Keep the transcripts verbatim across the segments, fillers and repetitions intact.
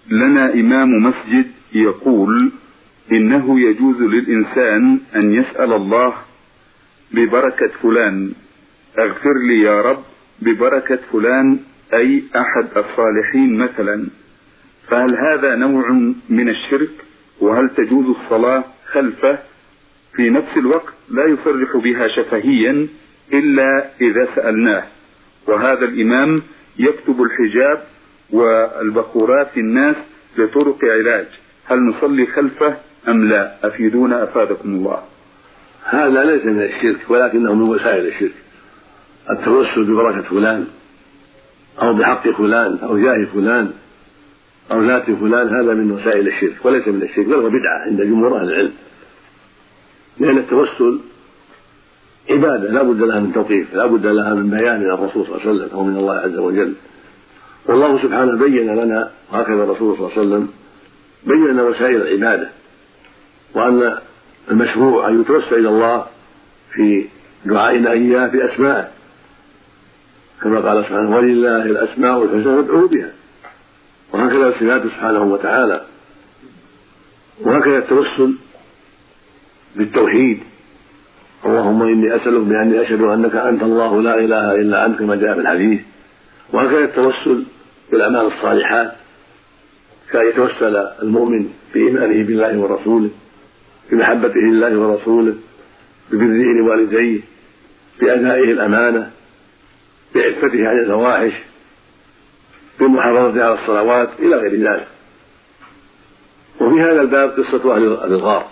لنا إمام مسجد يقول إنه يجوز للإنسان أن يسأل الله ببركة فلان اغفر لي يا رب ببركة فلان أي أحد الصالحين مثلا، فهل هذا نوع من الشرك؟ وهل تجوز الصلاة خلفه في نفس الوقت لا يصرح بها شفهيا إلا إذا سألناه، وهذا الإمام يكتب الحجاب والبخورات في الناس لطرق علاج، هل نصلي خلفه أم لا؟ أفيدونا أفادكم الله. هذا ليس من الشرك ولكنه من وسائل الشرك، التوسل ببركة فلان أو بحق فلان أو جاه فلان أو ذات فلان، هذا من وسائل الشرك وليس من الشرك، بل هو بدعة عند جمهور أهل العلم، لأن التوسل عبادة لا بد لها من توقيف، لا بد لها من بيان من الرسول صلى الله عليه وسلم أو من الله عز وجل. والله سبحانه بين لنا، وهكذا الرسول صلى الله عليه وسلم بين لنا وسائل العبادة، وأن المشروع أن يتوسل إلى الله في دعائنا إياه بأسمائه، كما قال سبحانه ولله الأسماء الحسنى فادعوه بها، وهكذا صفاته سبحانه وتعالى. وهكذا التوسل بالتوحيد، اللهم إني أسألك بأني أشهد أنك أنت الله لا إله إلا أنت كما جاء في الحديث. وهكذا التوسل بالأعمال الصالحات، كأن يتوسل المؤمن بإيمانه بالله ورسوله، بمحبته لله ورسوله، ببره لوالديه، بأدائه الأمانة، بعفته عن الفواحش، بالمحافظة على الصلوات إلى غير ذلك. وفي هذا الباب قصة أهل الغار،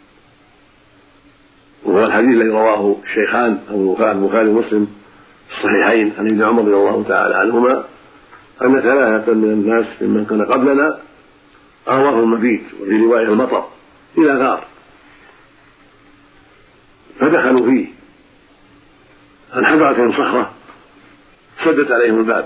وهو الحديث الذي رواه الشيخان أبو البخاري ومسلم في الصحيحين عن ابن عمر رضي الله تعالى عنهما أن ثلاثة من الناس ممن كان قبلنا آواهم المبيت، وفي رواية المطر، إلى غار فدخلوا فيه، فانحدرت من صخرة سدت عليهم الباب.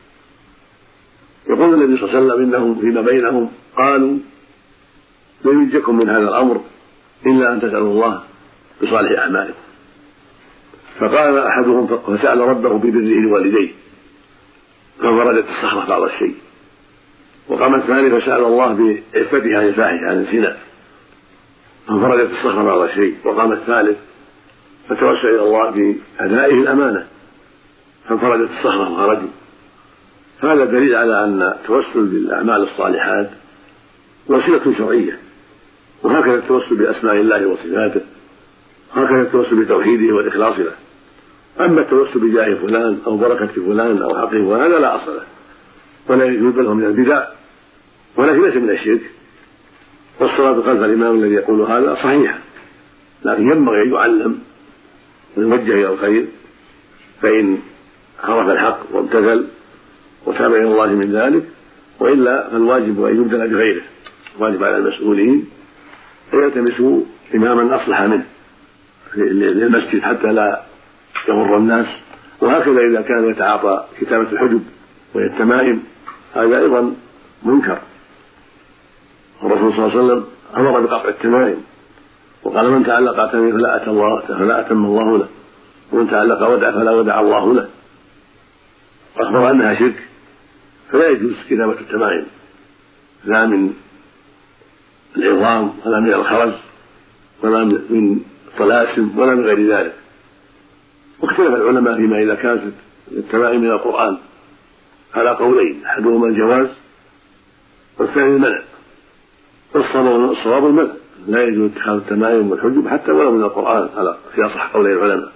يقول النبي صلى الله عليه وسلم إنهم فيما بينهم قالوا لن ينجكم من هذا الأمر إلا أن تسألوا الله بصالح أعمالكم. فقال أحدهم فسأل ربه ببره لوالديه فانفردت الصخرة بعض الشيء، وقام الثاني فسأل الله بعفته عن الفاحش عن الزنا فانفردت الصخرة بعض الشيء، وقام الثالث فتوسل إلى الله بأدائه الأمانة فانفردت الصخرة وخرجوا. هذا دليل على أن التوسل بالأعمال الصالحات وسيلة شرعية، وهكذا التوسل بأسماء الله وصفاته، هكذا التوسل بتوحيده والإخلاص له. أما التوسل بجاه فلان أو بركة فلان أو حقه فلان هذا لا أصل له ولا يجوز له من البدع ولكن ليس من الشرك. والصلاة خلف الإمام الذي يقول هذا صحيحة، لكن ينبغي أن يعلم ويوجه إلى الخير، فإن عرف الحق وامتثل وتاب إلى الله من ذلك، وإلا فالواجب أن يبدل بغيره، الواجب على المسؤولين أن يلتمسوا إماما أصلح منه للمسجد حتى لا يغر الناس. وهكذا إذا كان يتعاطى كتابة الحجب وهي التمائم هذا أيضا منكر، الرسول صلى الله عليه وسلم أمر بقطع التمائم وقال من تعلق تميم فلا أتى الله فلا أتم الله له، ومن تعلق ودع فلا ودع الله له، وأخبر أنها شرك، فلا يجوز كتابة التمائم لا من العظام ولا من الخرز ولا من طلاسم ولا من غير ذلك. واختلف العلماء فيما إذا كانت التمائم من القرآن على قولين، أحدهما الجواز والثاني المنع، والصواب المنع، لا يجوز اتخاذ التمائم والحجب حتى ولو من القرآن على في أصح قولي العلماء،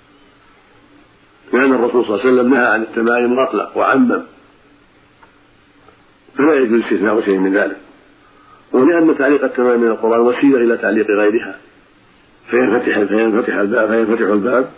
لأن الرسول صلى الله عليه وسلم نهى عن التمائم مطلق وعمم، فلا يجوز استثناء شيء من ذلك. ولأن تعليق التمائم من القرآن وسيلة إلى تعليق غيرها فينفتح فينفتح الباب فينفتح الباب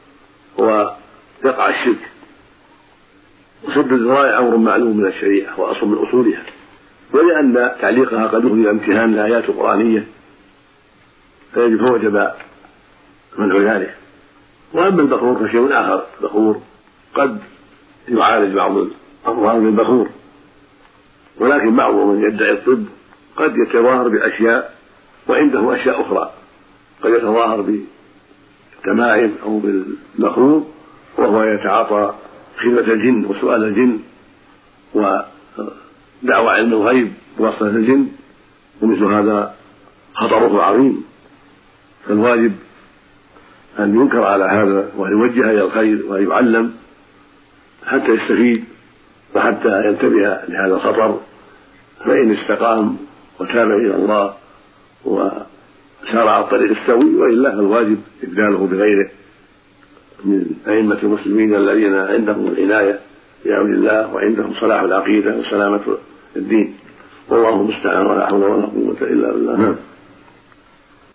ويقع الشرك. وسد الذرائع أمر معلوم من الشريعة وأصل من أصولها، ولأن تعليقها قد أخذ امتهان لآيات قرآنية فيجب فوجب منع ذلك. وأما البخور فشيء آخر، البخور قد يعالج بعض الأمراض بالبخور، ولكن بعض من يدعي الطب قد يتظاهر بأشياء وعنده أشياء أخرى، قد يتظاهر بالتمائم أو بالبخور وهو يتعاطى خدمة الجن وسؤال الجن دعوى علم الغيب بواسطة الجن، ومثل هذا خطره عظيم، فالواجب أن ينكر على هذا وأن يوجه إلى الخير وأن يعلم حتى يستفيد وحتى ينتبه لهذا الخطر، فإن استقام وتاب إلى الله وسار على الطريق السوي، وإلا فالواجب إبداله بغيره من أئمة المسلمين الذين عندهم العناية بأمر الله وعندهم صلاح العقيدة وسلامة الدين، والله المستعان ولا حول ولا قوة إلا بالله.